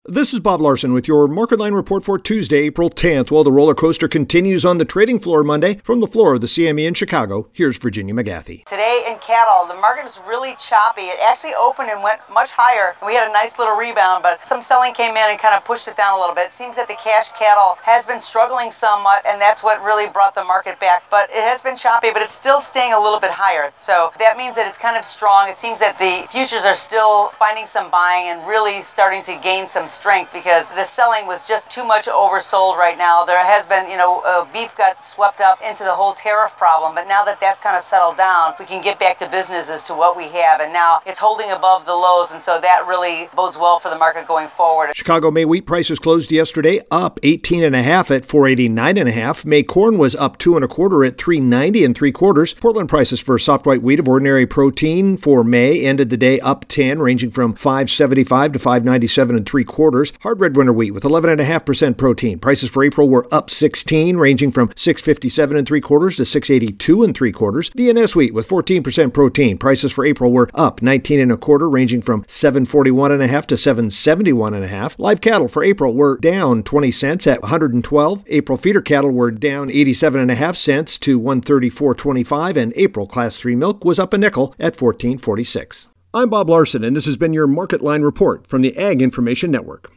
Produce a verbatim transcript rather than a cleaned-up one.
This is Bob Larson with your Market Line report for Tuesday, April tenth. While the roller coaster continues on the trading floor Monday, from the floor of the C M E in Chicago, here's Virginia McGathy. Today in cattle, the market is really choppy. It actually opened and went much higher. We had a nice little rebound, but some selling came in and kind of pushed it down a little bit. It seems that the cash cattle has been struggling somewhat, and that's what really brought the market back. But it has been choppy, but it's still staying a little bit higher. So that means that it's kind of strong. It seems that the futures are still finding some buying and really starting to gain some strength because the selling was just too much oversold right now. There has been, you know, uh, beef got swept up into the whole tariff problem, but now that that's kind of settled down, we can get back to business as to what we have, and now it's holding above the lows, and so that really bodes well for the market going forward. Chicago May wheat prices closed yesterday up eighteen and a half at four eighty-nine and a half. May corn was up two and a quarter at three ninety and three quarters. Portland prices for soft white wheat of ordinary protein for May ended the day up ten, ranging from five seventy-five to five ninety-seven and three quarters. Hard red winter wheat with eleven and a half percent protein. Prices for April were up sixteen, ranging from six fifty-seven and three quarters to six eighty-two and three quarters. V N S wheat with fourteen percent protein. Prices for April were up nineteen and a quarter, ranging from seven forty-one and a half to seven seventy-one and a half. Live cattle for April were down twenty cents at one hundred twelve. April feeder cattle were down eighty-seven and a half cents to one thirty-four twenty-five, and April class three milk was up a nickel at fourteen forty-six. I'm Bob Larson, and this has been your Market Line report from the Ag Information Network.